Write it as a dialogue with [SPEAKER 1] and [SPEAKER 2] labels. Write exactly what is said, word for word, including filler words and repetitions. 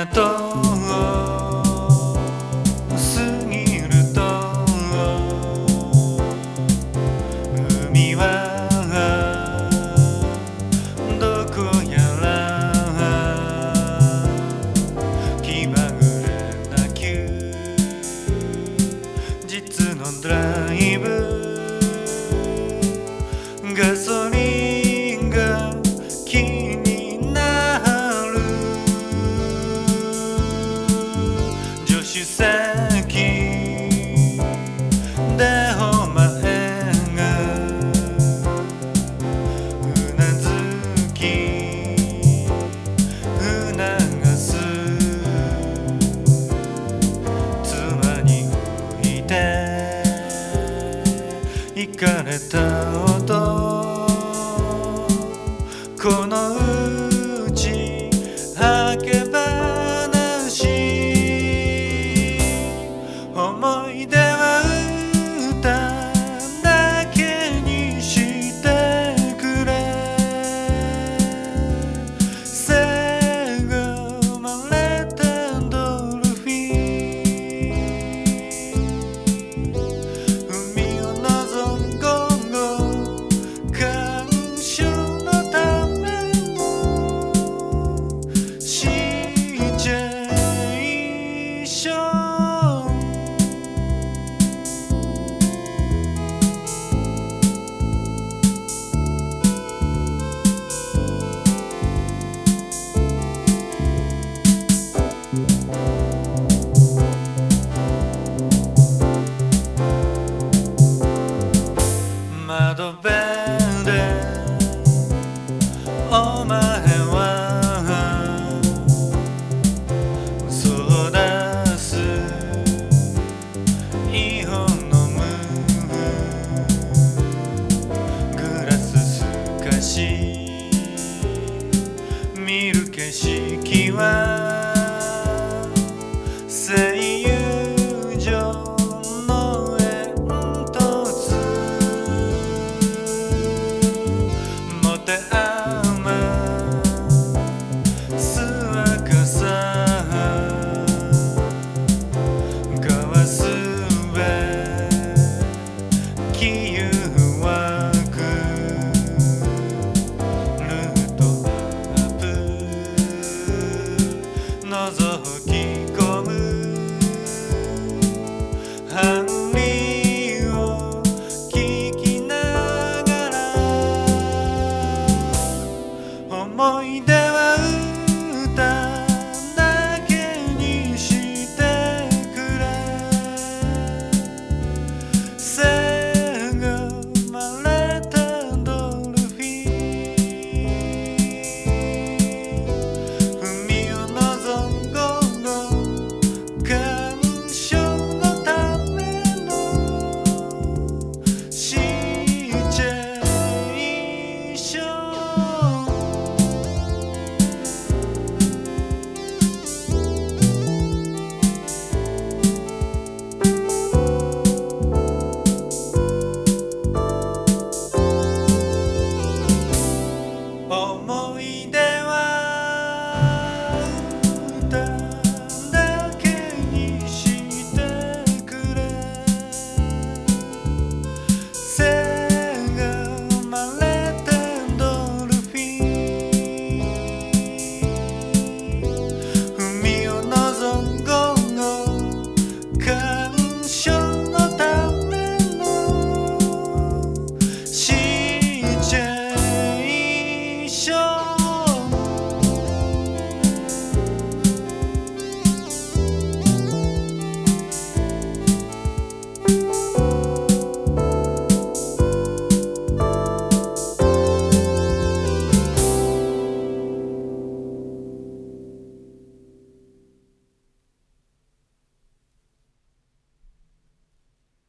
[SPEAKER 1] 港を過ぎると海はどこやら気まぐれな休日のドライブガソリンが気になる助手席でお前がうなずき促す妻に置いて行かれた音このうちはけ話思い出は歌だけにしてくれせがまれたドルフィン海を望む今後感傷のためシチュエーション窓辺でお前はそうだすイオンのむグラスすかし見る景色は声優上の煙突持て余す若さ交わすべき誘惑ルートマップ覗き込むハンリーを聞きながら思い出は歌